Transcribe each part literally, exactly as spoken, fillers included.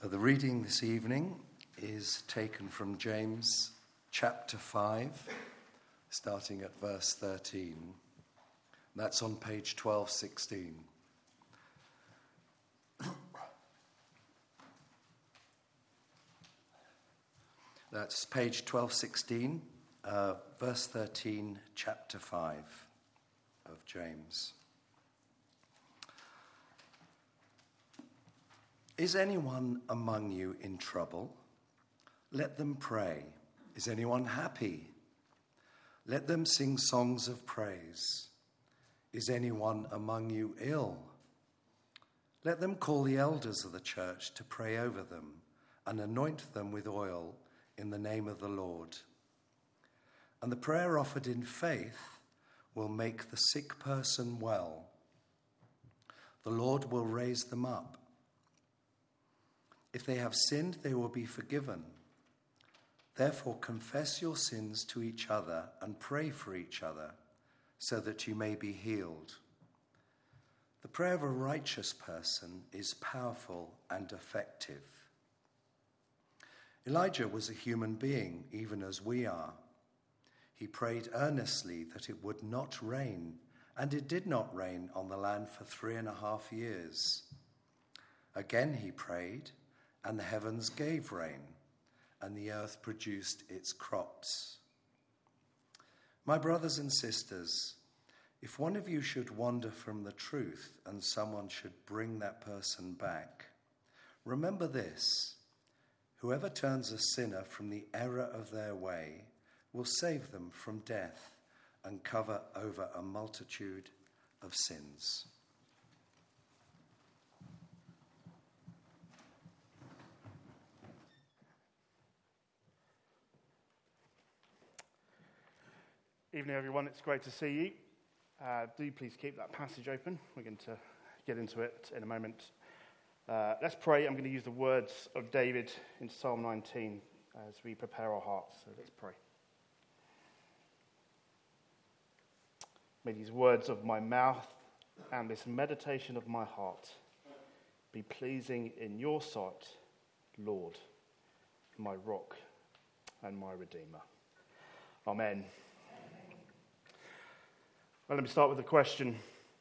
The reading this evening is taken from James chapter five, starting at verse thirteen. That's on page twelve sixteen. That's page twelve sixteen, uh, verse thirteen, chapter five of James. Is anyone among you in trouble? Let them pray. Is anyone happy? Let them sing songs of praise. Is anyone among you ill? Let them call the elders of the church to pray over them and anoint them with oil in the name of the Lord. And the prayer offered in faith will make the sick person well. The Lord will raise them up. If they have sinned, they will be forgiven. Therefore, confess your sins to each other and pray for each other so that you may be healed. The prayer of a righteous person is powerful and effective. Elijah was a human being, even as we are. He prayed earnestly that it would not rain, and it did not rain on the land for three and a half years. Again he prayed, and the heavens gave rain, and the earth produced its crops. My brothers and sisters, if one of you should wander from the truth and someone should bring that person back, remember this: whoever turns a sinner from the error of their way will save them from death and cover over a multitude of sins. Evening, everyone. It's great to see you. Uh, do please keep that passage open. We're going to get into it in a moment. Uh, let's pray. I'm going to use the words of David in Psalm nineteen as we prepare our hearts. So let's pray. May these words of my mouth and this meditation of my heart be pleasing in your sight, Lord, my rock and my redeemer. Amen. Well, let me start with a question.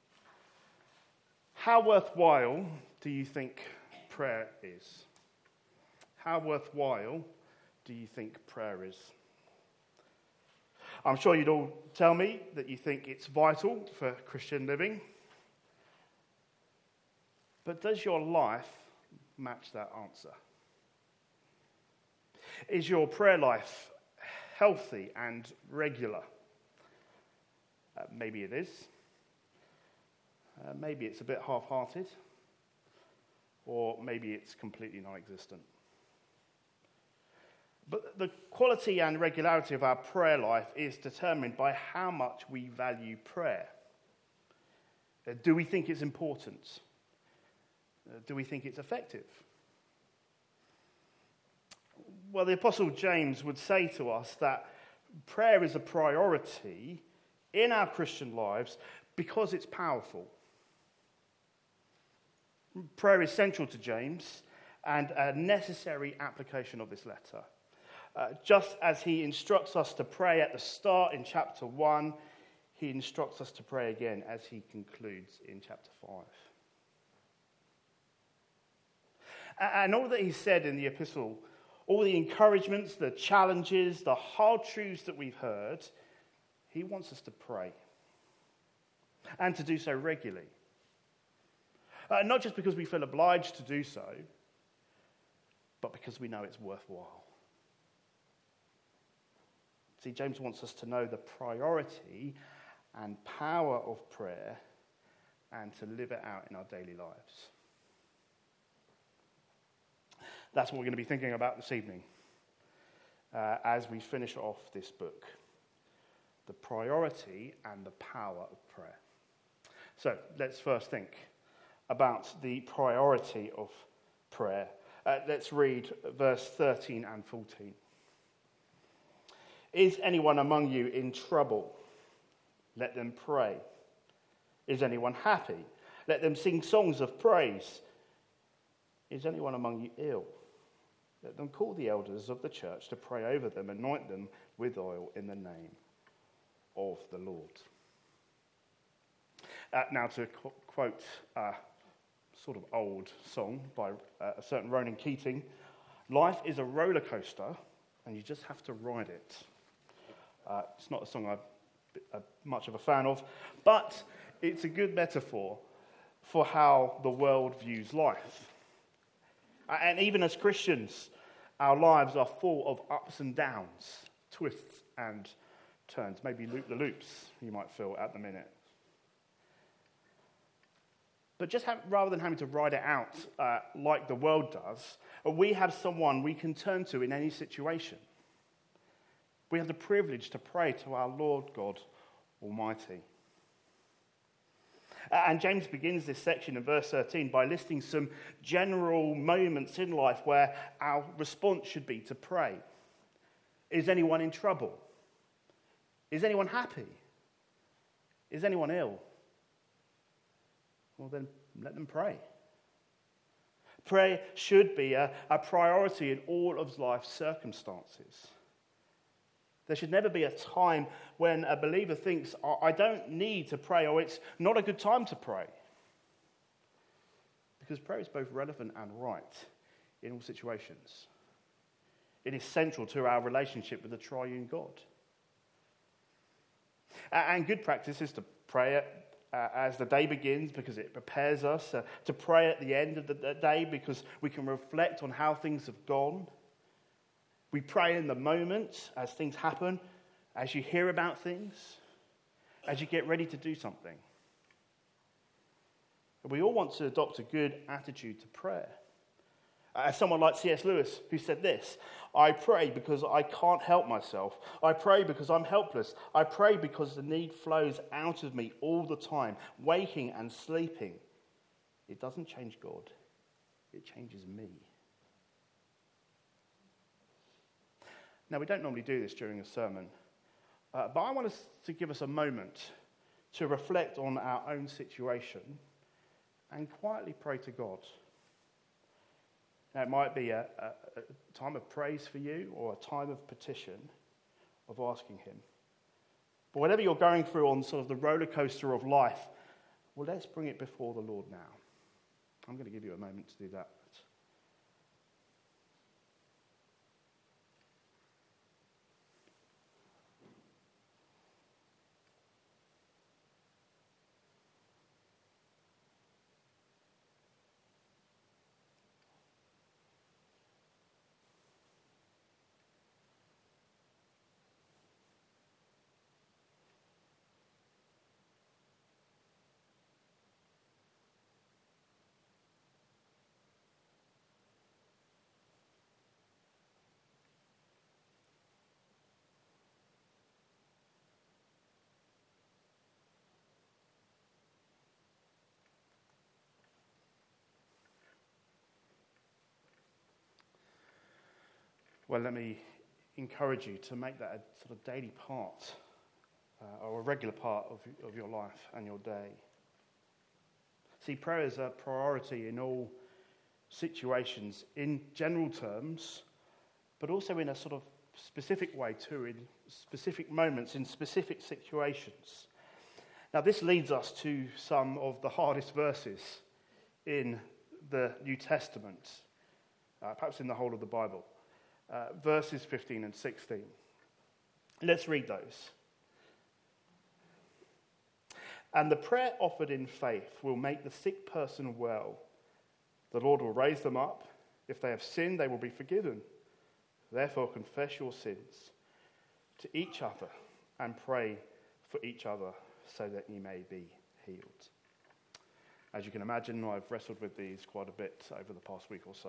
How worthwhile do you think prayer is? How worthwhile do you think prayer is? I'm sure you'd all tell me that you think it's vital for Christian living. But does your life match that answer? Is your prayer life healthy and regular? Uh, maybe it is. Uh, maybe it's a bit half-hearted. Or maybe it's completely non-existent. But the quality and regularity of our prayer life is determined by how much we value prayer. Uh, do we think it's important? Uh, do we think it's effective? Well, the Apostle James would say to us that prayer is a priority in our Christian lives because it's powerful. Prayer is central to James and a necessary application of this letter. Uh, just as he instructs us to pray at the start in chapter one, he instructs us to pray again as he concludes in chapter five. And all that he said in the epistle, all the encouragements, the challenges, the hard truths that we've heard, he wants us to pray, and to do so regularly. Uh, not just because we feel obliged to do so, but because we know it's worthwhile. See, James wants us to know the priority and power of prayer and to live it out in our daily lives. That's what we're going to be thinking about this evening uh, as we finish off this book. The priority and the power of prayer. So let's first think about the priority of prayer. Uh, let's read verse thirteen and fourteen. Is anyone among you in trouble? Let them pray. Is anyone happy? Let them sing songs of praise. Is anyone among you ill? Let them call the elders of the church to pray over them, anoint them with oil in the name of the Lord. Uh, now to qu- quote a sort of old song by uh, a certain Ronan Keating, life is a roller coaster and you just have to ride it. Uh, it's not a song I'm uh, much of a fan of, but it's a good metaphor for how the world views life. And even as Christians, our lives are full of ups and downs, twists and turns, maybe loop-the-loops, you might feel at the minute. But just have, rather than having to ride it out uh, like the world does, we have someone we can turn to in any situation. We have the privilege to pray to our Lord God Almighty. And James begins this section in verse thirteen by listing some general moments in life where our response should be to pray. Is anyone in trouble? Is anyone happy? Is anyone ill? Well, then let them pray. Prayer should be a, a priority in all of life's circumstances. There should never be a time when a believer thinks, I don't need to pray, or it's not a good time to pray. Because prayer is both relevant and right in all situations. It is central to our relationship with the triune God. And good practice is to pray as the day begins because it prepares us, to pray at the end of the day because we can reflect on how things have gone. We pray in the moment as things happen, as you hear about things, as you get ready to do something. We all want to adopt a good attitude to prayer. As someone like C S Lewis, who said this, I pray because I can't help myself. I pray because I'm helpless. I pray because the need flows out of me all the time, waking and sleeping. It doesn't change God. It changes me. Now, we don't normally do this during a sermon, uh, but I want us to give us a moment to reflect on our own situation and quietly pray to God. Now, it might be a, a, a time of praise for you or a time of petition of asking him. But whatever you're going through on sort of the roller coaster of life, well, let's bring it before the Lord now. I'm going to give you a moment to do that. Well, let me encourage you to make that a sort of daily part uh, or a regular part of, of your life and your day. See, prayer is a priority in all situations, in general terms, but also in a sort of specific way too, in specific moments, in specific situations. Now, this leads us to some of the hardest verses in the New Testament, uh, perhaps in the whole of the Bible. Uh, verses fifteen and sixteen. Let's read those. And the prayer offered in faith will make the sick person well. The Lord will raise them up. If they have sinned, they will be forgiven. Therefore, confess your sins to each other and pray for each other so that you may be healed. As you can imagine, I've wrestled with these quite a bit over the past week or so.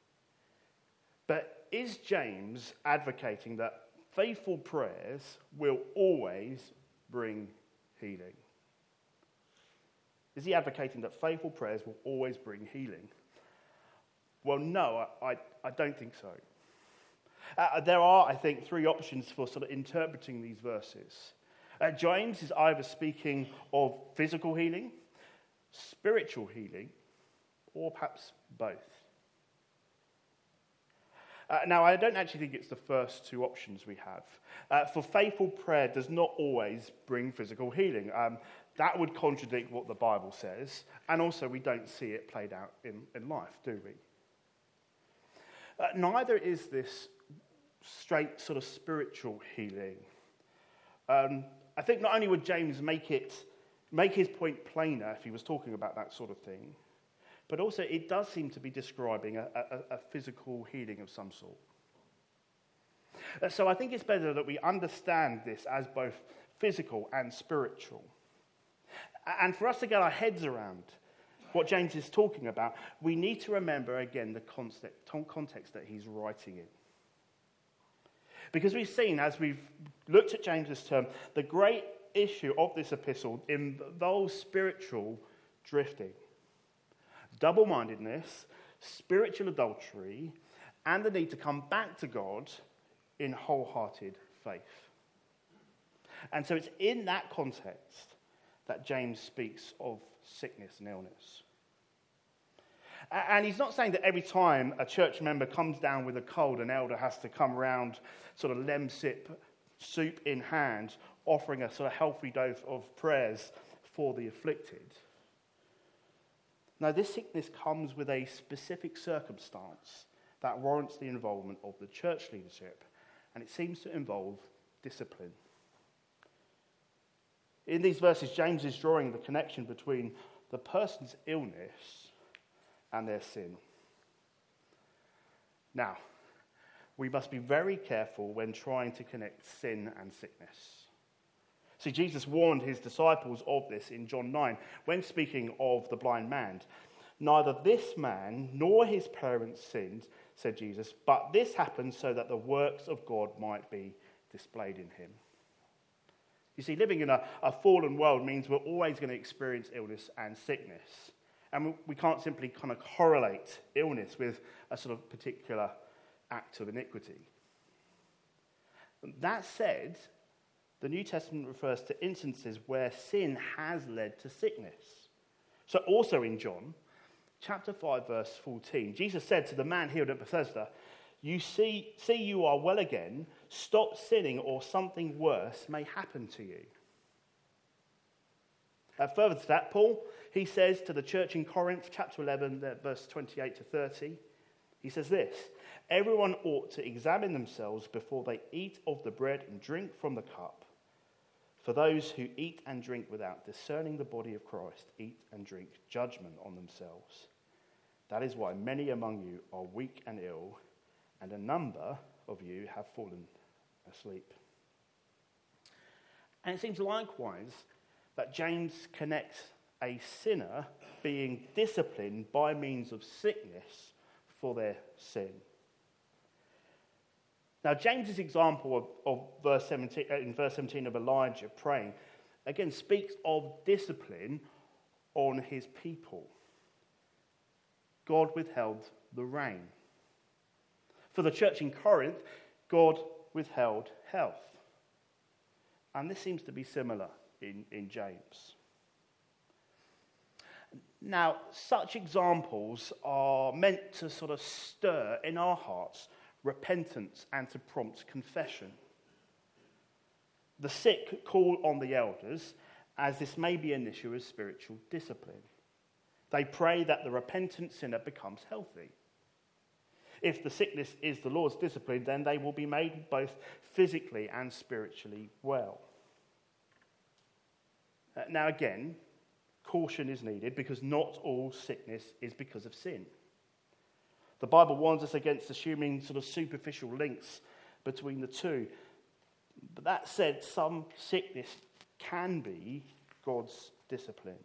But is James advocating that faithful prayers will always bring healing? Is he advocating that faithful prayers will always bring healing? Well, no, I, I, I don't think so. Uh, there are, I think, three options for sort of interpreting these verses. Uh, James is either speaking of physical healing, spiritual healing, or perhaps both. Uh, now, I don't actually think it's the first two options we have. Uh, for faithful prayer does not always bring physical healing. Um, that would contradict what the Bible says, and also we don't see it played out in, in life, do we? Uh, neither is this straight sort of spiritual healing. Um, I think not only would James make it make his point plainer if he was talking about that sort of thing, but also it does seem to be describing a, a, a physical healing of some sort. Uh, so I think it's better that we understand this as both physical and spiritual. And for us to get our heads around what James is talking about, we need to remember again the context that he's writing in. Because we've seen, as we've looked at James's term, the great issue of this epistle involves spiritual drifting. Double-mindedness, spiritual adultery, and the need to come back to God in wholehearted faith. And so it's in that context that James speaks of sickness and illness. And he's not saying that every time a church member comes down with a cold, an elder has to come round sort of lemsip, soup in hand, offering a sort of healthy dose of prayers for the afflicted. Now, this sickness comes with a specific circumstance that warrants the involvement of the church leadership, and it seems to involve discipline. In these verses, James is drawing the connection between the person's illness and their sin. Now, we must be very careful when trying to connect sin and sickness. See, Jesus warned his disciples of this in John nine when speaking of the blind man. Neither this man nor his parents sinned, said Jesus, but this happened so that the works of God might be displayed in him. You see, living in a, a fallen world means we're always going to experience illness and sickness. And we can't simply kind of correlate illness with a sort of particular act of iniquity. That said, the New Testament refers to instances where sin has led to sickness. So also in John, chapter five, verse fourteen, Jesus said to the man healed at Bethesda, You see, see you are well again, stop sinning or something worse may happen to you. Uh, further to that, Paul, he says to the church in Corinth, chapter eleven, verse twenty-eight to thirty, he says this, Everyone ought to examine themselves before they eat of the bread and drink from the cup. For those who eat and drink without discerning the body of Christ eat and drink judgment on themselves. That is why many among you are weak and ill, and a number of you have fallen asleep. And it seems likewise that James connects a sinner being disciplined by means of sickness for their sin. Now, James's example of, of verse seventeen, in verse seventeen of Elijah praying, again speaks of discipline on his people. God withheld the rain. For the church in Corinth, God withheld health. And this seems to be similar in, in James. Now, such examples are meant to sort of stir in our hearts repentance and to prompt confession. The sick call on the elders, as this may be an issue of spiritual discipline. They pray that the repentant sinner becomes healthy. If the sickness is the Lord's discipline, then they will be made both physically and spiritually well. Uh, now again, caution is needed because not all sickness is because of sin. The Bible warns us against assuming sort of superficial links between the two. But that said, some sickness can be God's discipline.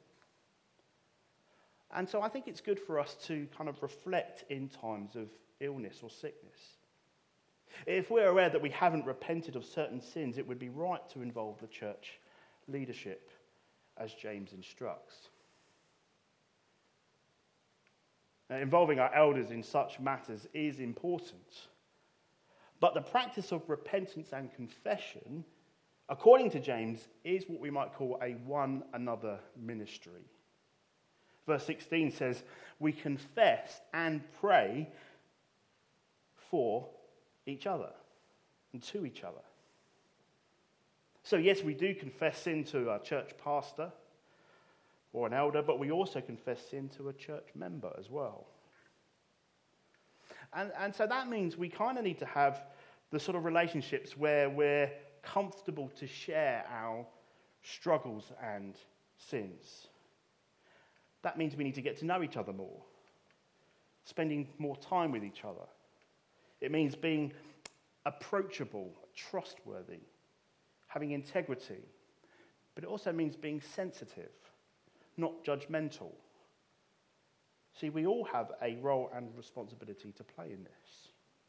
And so I think it's good for us to kind of reflect in times of illness or sickness. If we're aware that we haven't repented of certain sins, it would be right to involve the church leadership, as James instructs. Now, involving our elders in such matters is important. But the practice of repentance and confession, according to James, is what we might call a one another ministry. Verse sixteen says, we confess and pray for each other and to each other. So yes, we do confess sin to our church pastor or an elder, but we also confess sin to a church member as well. And, and so that means we kind of need to have the sort of relationships where we're comfortable to share our struggles and sins. That means we need to get to know each other more, spending more time with each other. It means being approachable, trustworthy, having integrity. But it also means being sensitive, not judgmental. See, we all have a role and responsibility to play in this.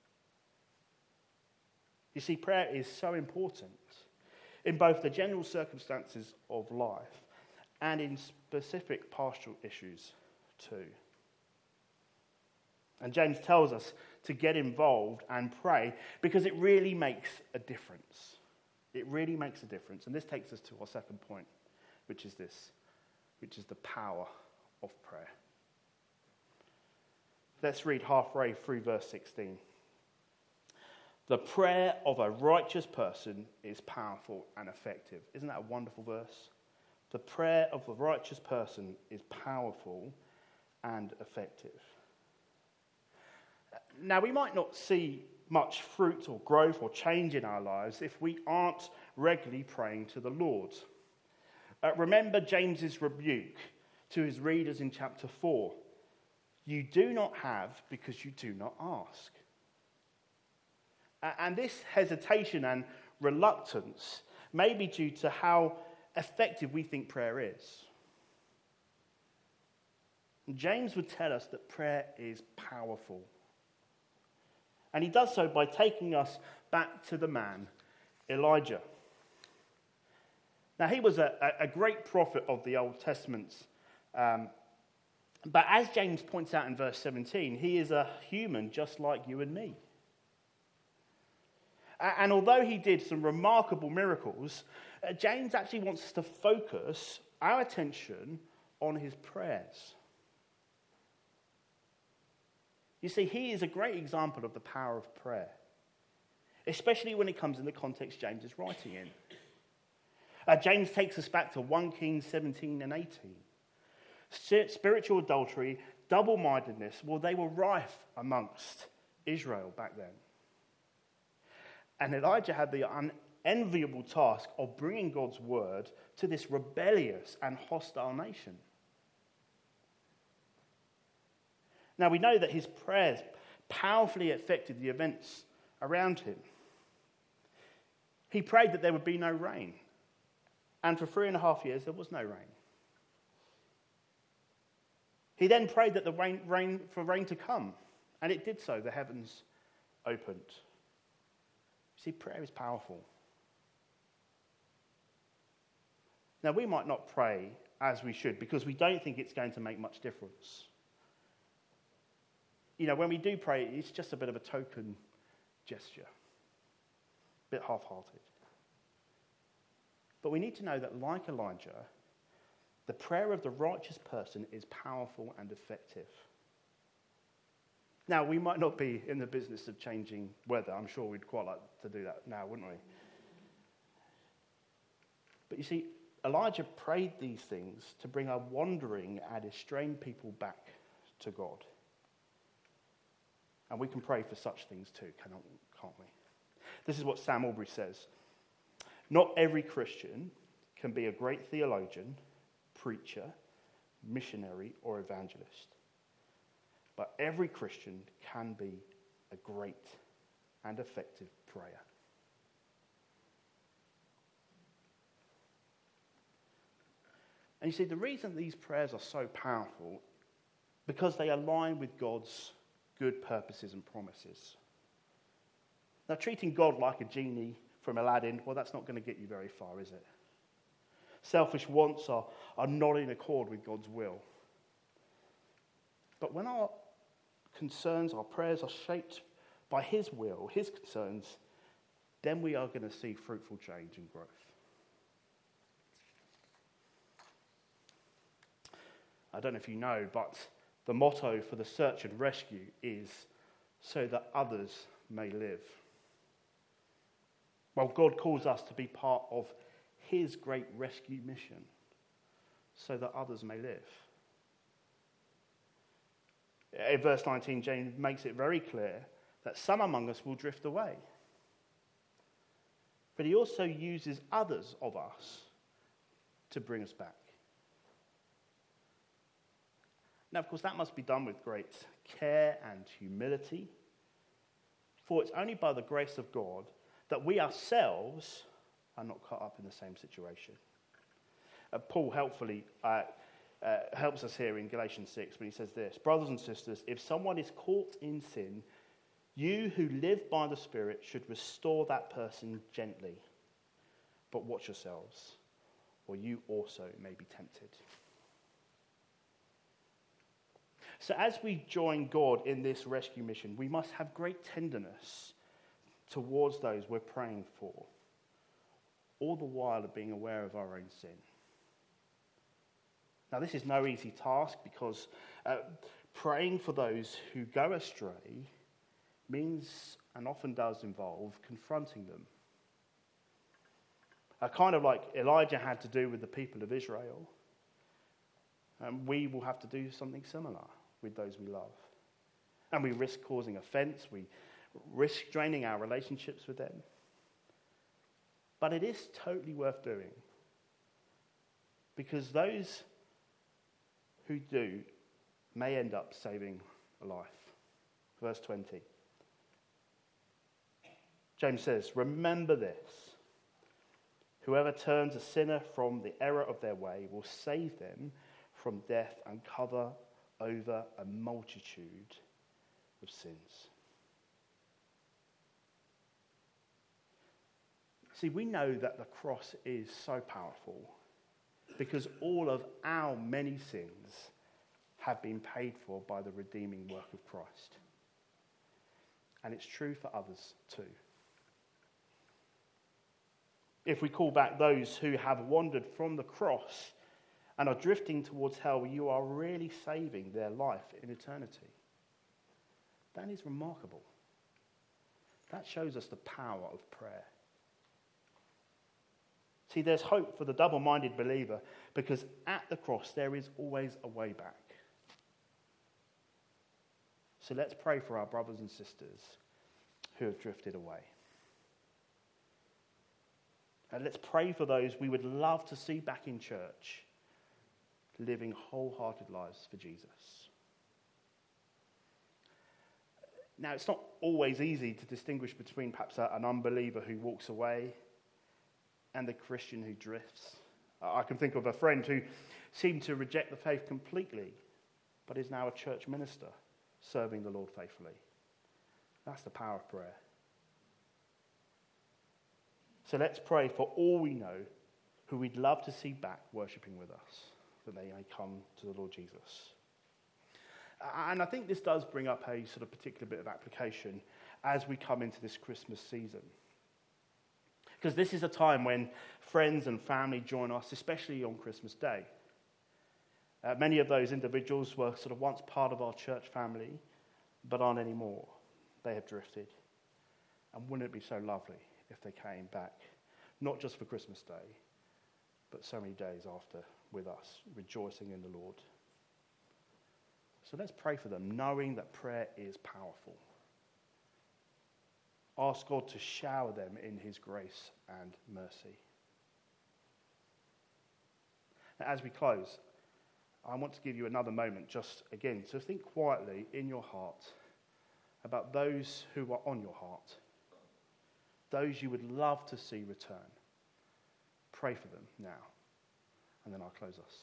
You see, prayer is so important in both the general circumstances of life and in specific pastoral issues too. And James tells us to get involved and pray because it really makes a difference. It really makes a difference. And this takes us to our second point, which is this, which is the power of prayer. Let's read halfway through verse sixteen. The prayer of a righteous person is powerful and effective. Isn't that a wonderful verse? The prayer of a righteous person is powerful and effective. Now, we might not see much fruit or growth or change in our lives if we aren't regularly praying to the Lord. Uh, remember James's rebuke to his readers in chapter four. You do not have because you do not ask. And this hesitation and reluctance may be due to how effective we think prayer is. James would tell us that prayer is powerful. And he does so by taking us back to the man, Elijah. Now, he was a, a great prophet of the Old Testament. Um, but as James points out in verse seventeen, he is a human just like you and me. And although he did some remarkable miracles, uh, James actually wants us to focus our attention on his prayers. You see, he is a great example of the power of prayer, especially when it comes in the context James is writing in. Uh, James takes us back to First Kings seventeen and eighteen. Spiritual adultery, double-mindedness, well, they were rife amongst Israel back then. And Elijah had the unenviable task of bringing God's word to this rebellious and hostile nation. Now, we know that his prayers powerfully affected the events around him. He prayed that there would be no rain. And for three and a half years, there was no rain. He then prayed that the rain, rain for rain to come. And it did so. The heavens opened. See, prayer is powerful. Now, we might not pray as we should because we don't think it's going to make much difference. You know, when we do pray, it's just a bit of a token gesture, a bit half-hearted. But we need to know that, like Elijah, the prayer of the righteous person is powerful and effective. Now, we might not be in the business of changing weather. I'm sure we'd quite like to do that now, wouldn't we? But you see, Elijah prayed these things to bring a wandering and estranged people back to God. And we can pray for such things too, can't we? This is what Sam Albury says. Not every Christian can be a great theologian, preacher, missionary, or evangelist. But every Christian can be a great and effective prayer. And you see, the reason these prayers are so powerful, because they align with God's good purposes and promises. Now, treating God like a genie from Aladdin, well, that's not going to get you very far, is it? Selfish wants are, are not in accord with God's will. But when our concerns, our prayers are shaped by his will, his concerns, then we are going to see fruitful change and growth. I don't know if you know, but the motto for the search and rescue is so that others may live. Well, God calls us to be part of his great rescue mission so that others may live. In verse nineteen, James makes it very clear that some among us will drift away. But he also uses others of us to bring us back. Now, of course, that must be done with great care and humility, for it's only by the grace of God that we ourselves are not caught up in the same situation. Uh, Paul helpfully uh, uh, helps us here in Galatians six when he says this: brothers and sisters, if someone is caught in sin, you who live by the Spirit should restore that person gently. But watch yourselves, or you also may be tempted. So as we join God in this rescue mission, we must have great tenderness towards those we're praying for, all the while of being aware of our own sin. Now, this is no easy task because uh, praying for those who go astray means, and often does involve, confronting them. Uh, kind of like Elijah had to do with the people of Israel, um, we will have to do something similar with those we love. And we risk causing offense, we risk draining our relationships with them. But it is totally worth doing, because those who do may end up saving a life. Verse twenty. James says, remember this: whoever turns a sinner from the error of their way will save them from death and cover over a multitude of sins. See, we know that the cross is so powerful because all of our many sins have been paid for by the redeeming work of Christ. And it's true for others too. If we call back those who have wandered from the cross and are drifting towards hell, you are really saving their life in eternity. That is remarkable. That shows us the power of prayer. See, there's hope for the double-minded believer because at the cross there is always a way back. So let's pray for our brothers and sisters who have drifted away. And let's pray for those we would love to see back in church, living wholehearted lives for Jesus. Now, it's not always easy to distinguish between perhaps an unbeliever who walks away and the Christian who drifts. I can think of a friend who seemed to reject the faith completely, but is now a church minister, serving the Lord faithfully. That's the power of prayer. So let's pray for all we know who we'd love to see back worshipping with us, that they may come to the Lord Jesus. And I think this does bring up a sort of particular bit of application as we come into this Christmas season. Because this is a time when friends and family join us, especially on Christmas Day. Uh, many of those individuals were sort of once part of our church family, but aren't anymore. They have drifted. And wouldn't it be so lovely if they came back, not just for Christmas Day, but so many days after with us, rejoicing in the Lord. So let's pray for them, knowing that prayer is powerful. Ask God to shower them in his grace and mercy. Now, as we close, I want to give you another moment just again to think quietly in your heart about those who are on your heart, those you would love to see return. Pray for them now, and then I'll close us.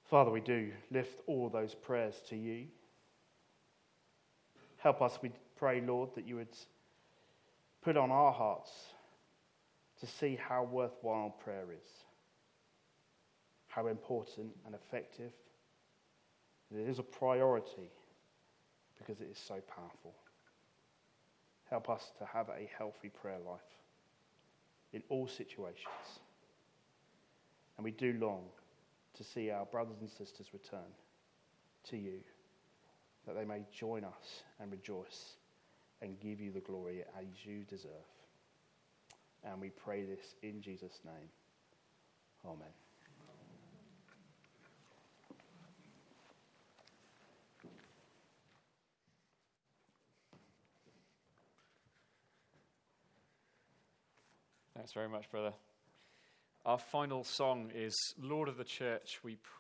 Father, we do lift all those prayers to you. Help us, we pray, Lord, that you would put on our hearts to see how worthwhile prayer is, how important and effective. It is a priority because it is so powerful. Help us to have a healthy prayer life in all situations. And we do long to see our brothers and sisters return to you, that they may join us and rejoice and give you the glory as you deserve. And we pray this in Jesus' name. Amen. Thanks very much, brother. Our final song is Lord of the Church, We Pray.